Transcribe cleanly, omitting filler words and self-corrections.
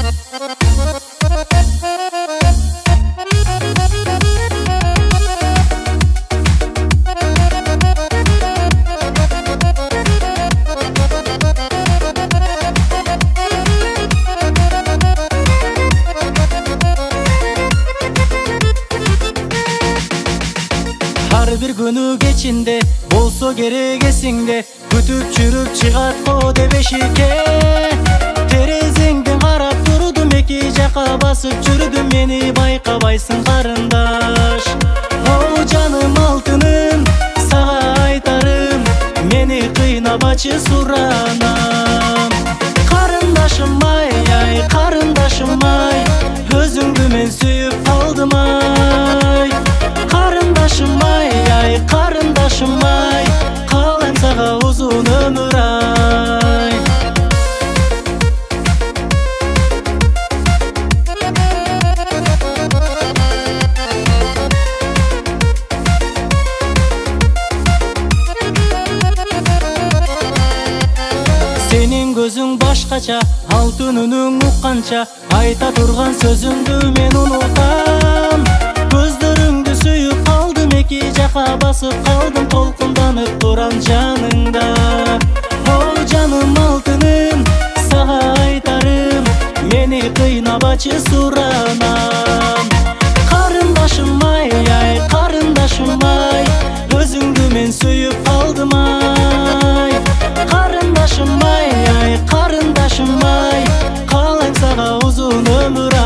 Ар бир күнү кечинде болсо керек эсиңде, күтүп жүрүп чыгат коде бешикке. Терезеңден карап турдум, эки жака басып жүрдүм, мени байкабайсың карындаш. О жаным алтыным, сага айтарым, мени кыйнабачы суранам. Карындашым ай, ай карындашым ай, өзүңдү мен сүйүп калдым ай. Карындашым ай, ай карындашым ай, каалайм сага узун өмүр ай. Сенин көзүң башкача, алтын үнүң укканча, айта турган сөзүңдү мен унутам. Көздөрүңдү сүйүп калдым, эки жака басып калдым, толкунданып турам жаныңда. О жаным алтыным, сага айтарым, мени кыйнабачы суранам. Карындашым ай, ай карындашым ай, өзүңдү мен сүйүп калдым ай. Карындашым ай, ай карындашым ай, каалайм сага узун өмүр ай.